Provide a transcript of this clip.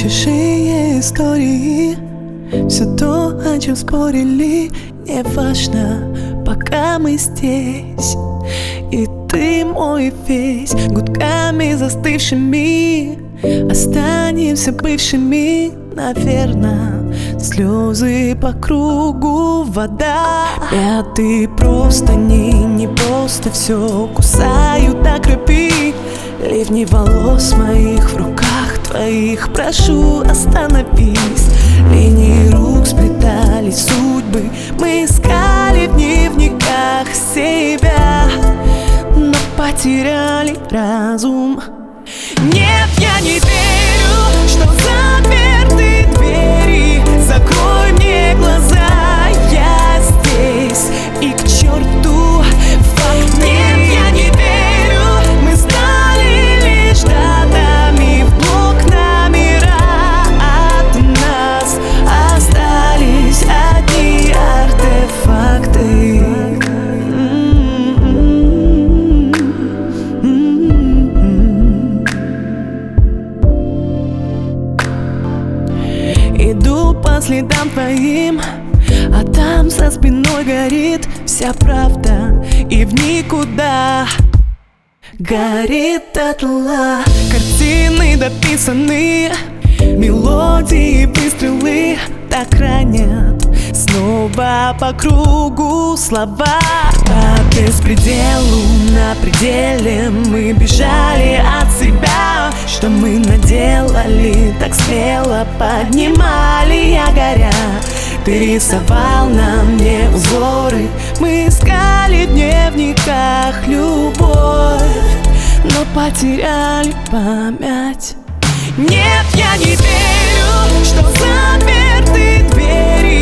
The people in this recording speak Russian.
Чужие истории, все то, о чем спорили, не важно, пока мы здесь. И ты мой весь, гудками застывшими останемся бывшими, наверно. Слезы по кругу, вода. Я ты просто не просто, все кусаю до крови. Ливни волос моих в руках твоих, прошу, остановись. Линии рук сплетались судьбы, мы искали в дневниках себя, но потеряли разум. Нет, я не верю, что заперты двери. Закрой мне глаза, я здесь, и к черту факт. Нет, я не верю, мы стали лишь датами в блок номера. От нас остались одни артефакты. Иду по следам твоим, а там за спиной горит вся правда, и в никуда горит дотла. Картины дописаны, мелодии, выстрелы так ранят. Снова по кругу слова. По беспределу на пределе мы бежали от себя. Что мы наделали, так смело поднимали якоря. Ты рисовал на мне узоры, мы искали в дневниках любовь, но потеряли память. Нет, я не верю, что заперты двери.